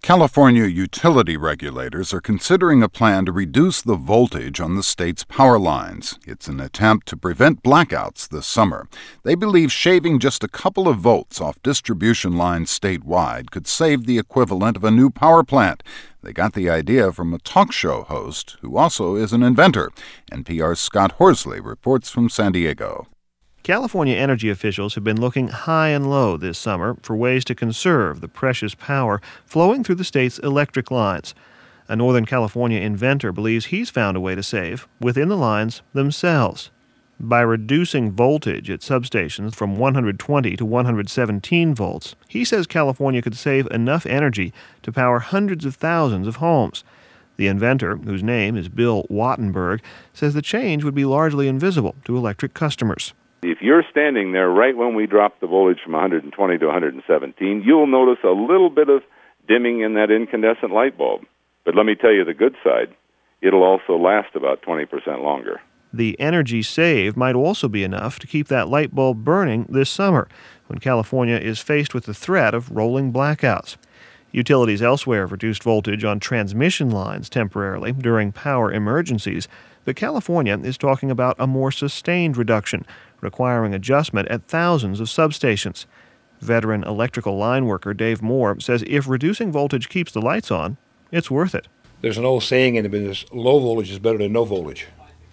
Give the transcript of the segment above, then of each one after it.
California utility regulators are considering a plan to reduce the voltage on the state's power lines. It's an attempt to prevent blackouts this summer. They believe shaving just a couple of volts off distribution lines statewide could save the equivalent of a new power plant. They got the idea from a talk show host who also is an inventor. NPR's Scott Horsley reports from San Diego. California energy officials have been looking high and low this summer for ways to conserve the precious power flowing through the state's electric lines. A Northern California inventor believes he's found a way to save within the lines themselves. By reducing voltage at substations from 120 to 117 volts, he says California could save enough energy to power hundreds of thousands of homes. The inventor, whose name is Bill Wattenberg, says the change would be largely invisible to electric customers. If you're standing there right when we drop the voltage from 120 to 117, you'll notice a little bit of dimming in that incandescent light bulb. But let me tell you the good side. It'll also last about 20% longer. The energy saved might also be enough to keep that light bulb burning this summer, when California is faced with the threat of rolling blackouts. Utilities elsewhere have reduced voltage on transmission lines temporarily during power emergencies, but California is talking about a more sustained reduction, requiring adjustment at thousands of substations. Veteran electrical line worker Dave Moore says if reducing voltage keeps the lights on, it's worth it. There's an old saying in the business, low voltage is better than no voltage.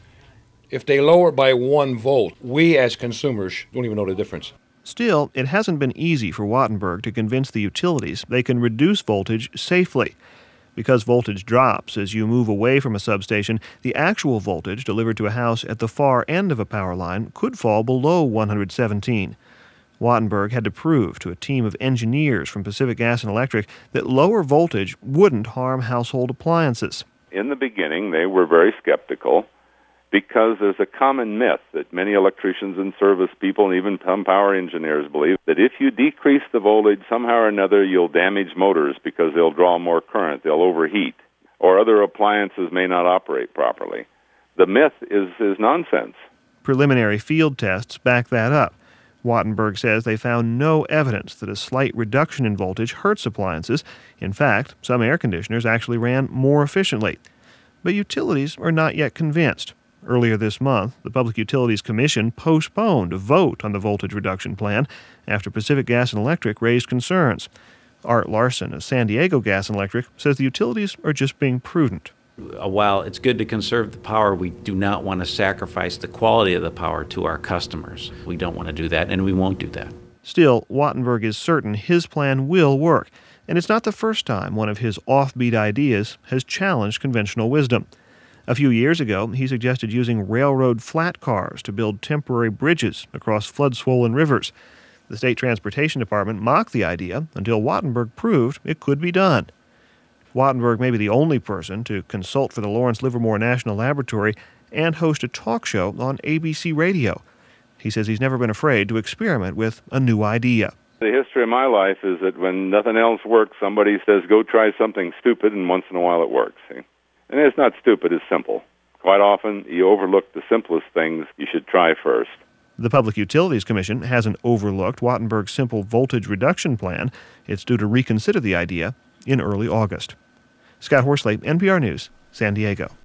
If they lower it by 1 volt, we as consumers don't even know the difference. Still, it hasn't been easy for Wattenberg to convince the utilities they can reduce voltage safely. Because voltage drops as you move away from a substation, the actual voltage delivered to a house at the far end of a power line could fall below 117. Wattenberg had to prove to a team of engineers from Pacific Gas and Electric that lower voltage wouldn't harm household appliances. In the beginning, they were very skeptical because there's a common myth that many electricians and service people and even some power engineers believe that if you decrease the voltage, somehow or another you'll damage motors because they'll draw more current, they'll overheat, or other appliances may not operate properly. The myth is nonsense. Preliminary field tests back that up. Wattenberg says they found no evidence that a slight reduction in voltage hurts appliances. In fact, some air conditioners actually ran more efficiently. But utilities are not yet convinced. Earlier this month, the Public Utilities Commission postponed a vote on the voltage reduction plan after Pacific Gas and Electric raised concerns. Art Larson of San Diego Gas and Electric says the utilities are just being prudent. While it's good to conserve the power, we do not want to sacrifice the quality of the power to our customers. We don't want to do that, and we won't do that. Still, Wattenberg is certain his plan will work, and it's not the first time one of his offbeat ideas has challenged conventional wisdom. A few years ago, he suggested using railroad flat cars to build temporary bridges across flood-swollen rivers. The State Transportation Department mocked the idea until Wattenberg proved it could be done. Wattenberg may be the only person to consult for the Lawrence Livermore National Laboratory and host a talk show on ABC Radio. He says he's never been afraid to experiment with a new idea. The history of my life is that when nothing else works, somebody says, go try something stupid, and once in a while it works. See? And it's not stupid, it's simple. Quite often, you overlook the simplest things you should try first. The Public Utilities Commission hasn't overlooked Wattenberg's simple voltage reduction plan. It's due to reconsider the idea in early August. Scott Horsley, NPR News, San Diego.